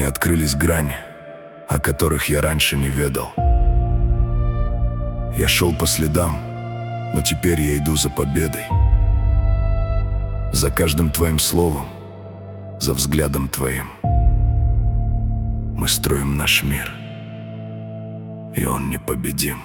Мне открылись грани, о которых я раньше не ведал. Я шел по следам, но теперь я иду за победой. За каждым твоим словом, за взглядом твоим. Мы строим наш мир, и он непобедим.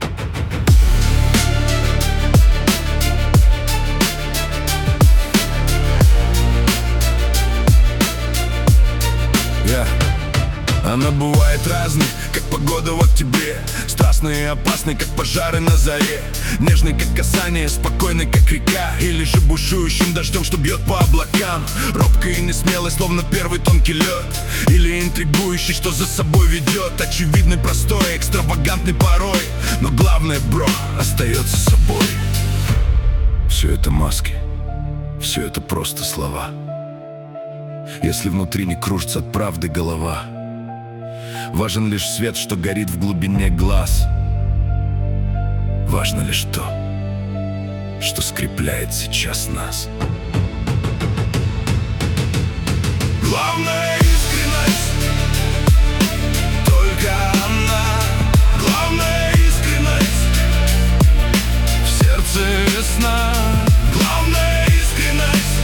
Она бывает разной, как погода в октябре, страстной и опасной, как пожары на заре, нежной, как касание, спокойной, как река, или же бушующим дождем, что бьет по облакам. Робкой и несмелой, словно первый тонкий лед, или интригующий, что за собой ведет. Очевидный, простой, экстравагантный порой, но главное, бро, остается собой. Все это маски, все это просто слова. Если внутри не кружится от правды голова, важен лишь свет, что горит в глубине глаз. Важно лишь то, что скрепляет сейчас нас. Главное — искренность, только она. Главное — искренность, в сердце весна. Главное — искренность,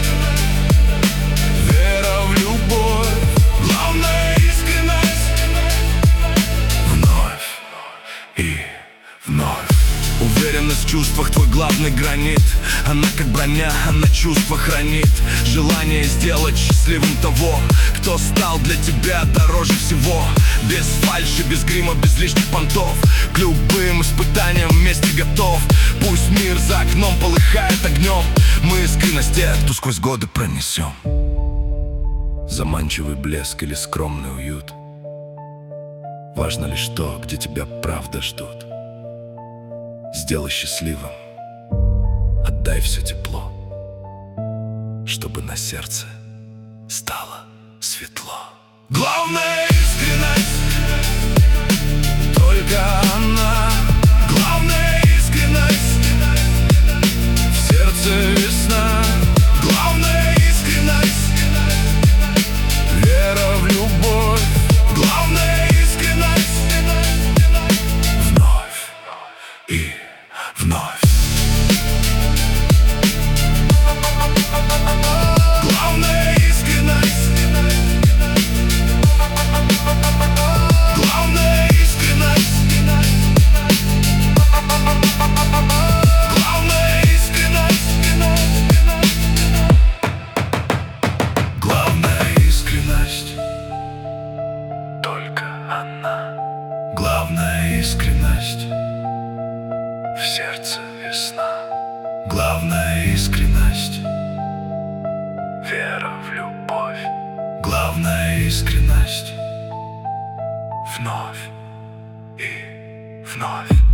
вера в любовь. Главное — искренность, вновь и вновь. Уверенность в чувствах — твой главный гранит. Она как броня, она чувства хранит. Желание сделать счастливым того, кто стал для тебя дороже всего. Без фальши, без грима, без лишних понтов, к любым испытаниям вместе готов. Пусть мир за окном полыхает огнем, мы искренность тех, кто сквозь годы пронесем. Заманчивый блеск или скромный уют, важно лишь то, где тебя правда ждут. Сделай счастливым, отдай все тепло, чтобы на сердце стало светло. Главное — искренность, только она. Главное — искренность, в сердце весна. Главное — искренность, вера в любовь. Главное — искренность, вновь и вновь. Главное — искренность, главное — искренность, главное — искренность, главное — искренность, только она. Главная искренность, в сердце весна. Главная искренность, вера в любовь. Главная искренность, вновь и вновь.